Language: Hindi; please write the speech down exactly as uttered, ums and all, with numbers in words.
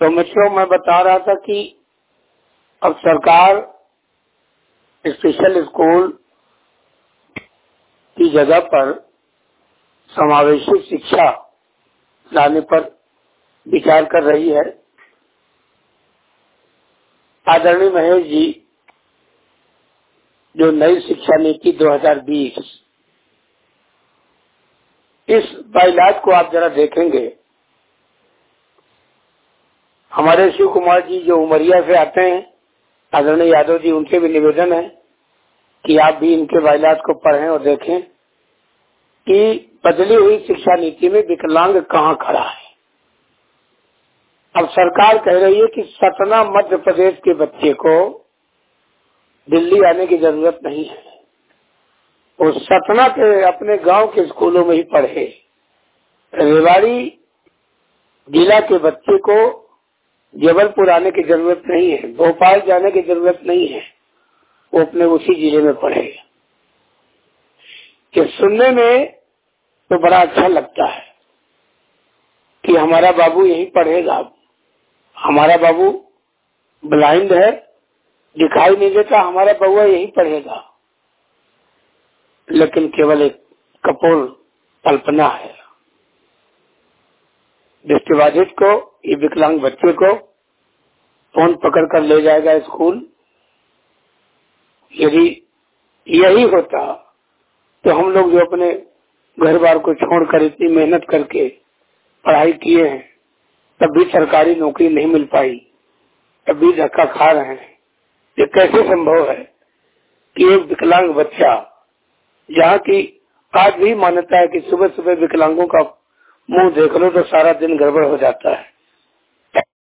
तो मित्रों, मैं बता रहा था कि अब सरकार स्पेशल स्कूल की जगह पर समावेशी शिक्षा लाने पर विचार कर रही है। आदरणीय महेश जी जो नई शिक्षा नीति दो हज़ार बीस, इस बाइलाट को आप जरा देखेंगे। हमारे शिव कुमार जी जो उमरिया से आते हैं, आदरणीय यादव जी, उनके भी निवेदन है कि आप भी इनके बाइलाट को पढ़ें और देखें कि बदली हुई शिक्षा नीति में विकलांग कहाँ खड़ा है। अब सरकार कह रही है कि सतना मध्य प्रदेश के बच्चे को दिल्ली आने की जरूरत नहीं है, वो सतना के अपने गांव के स्कूलों में ही पढ़े। रेवाड़ी जिला के बच्चे को जबलपुर आने की जरूरत नहीं है, भोपाल जाने की जरूरत नहीं है, वो अपने उसी जिले में पढ़े। कि सुनने में तो बड़ा अच्छा लगता है कि हमारा बाबू यहीं पढ़ेगा, हमारा बाबू ब्लाइंड है, दिखाई नहीं देता, हमारा बउआ यहीं पढ़ेगा। लेकिन केवल एक कपोल कल्पना है। दृष्टिबाधित को, ये विकलांग बच्चे को फोन पकड़ कर ले जाएगा स्कूल। यदि यही होता तो हम लोग जो अपने घर बार को छोड़कर इतनी मेहनत करके पढ़ाई किए हैं, तब भी सरकारी नौकरी नहीं मिल पाई, तब भी धक्का खा रहे हैं। ये कैसे संभव है कि एक विकलांग बच्चा, जहाँ की आज भी मान्यता है कि सुबह सुबह विकलांगों का मुंह देख लो तो सारा दिन गड़बड़ हो जाता है,